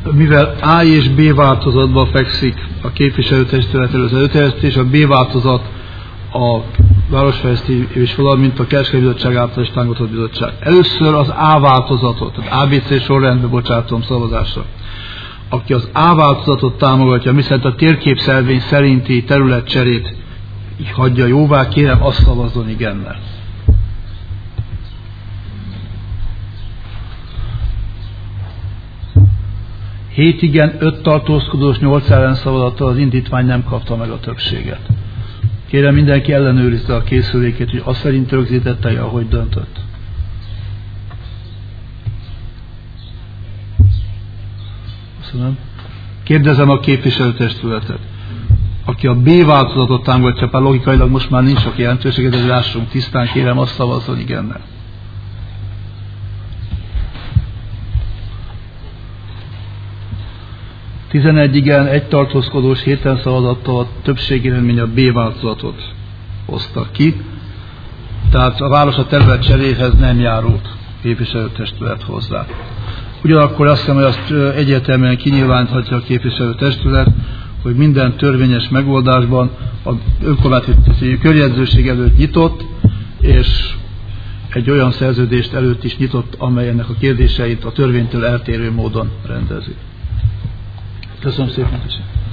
mivel A és B változatban fekszik a képviselőtestület előző előterjesztés, a B változat a Városfejlesztés, valamint a Kereskedelmi Bizottság által is támogatott bizottság. Először az A változatot, tehát ABC sorrendbe bocsátom szavazásra. Aki az A változatot támogatja, miszerint a térképszelvény szerinti területcserét hagyja jóvá, kérem azt szavazzon igennel. Hét igen, 5 tartózkodós, 8 ellenszavazattal az indítvány nem kapta meg a többséget. Kérem, mindenki ellenőrizze a készülékét, hogy azt szerint rögzítette, ahogy döntött. Köszönöm. Kérdezem a képviselőtestületet. Aki a B változatot támogatja, bár logikailag most már nincs sok jelentősége, de lássunk tisztán, kérem azt szavazzon igennel. Tizenegy igen, 1 tartózkodós, 7 szavazattal a többség eredmény a B változatot hozta ki. Tehát a város a terület cseréhez nem járult képviselőtestület hozzá. Ugyanakkor azt hiszem, hogy azt egyértelműen kinyilváníthatja a képviselőtestület, hogy minden törvényes megoldásban a önkormányzati körjegyzőség előtt nyitott, és egy olyan szerződést előtt is nyitott, amely ennek a kérdéseit a törvénytől eltérő módon rendezi. Köszönöm szépen!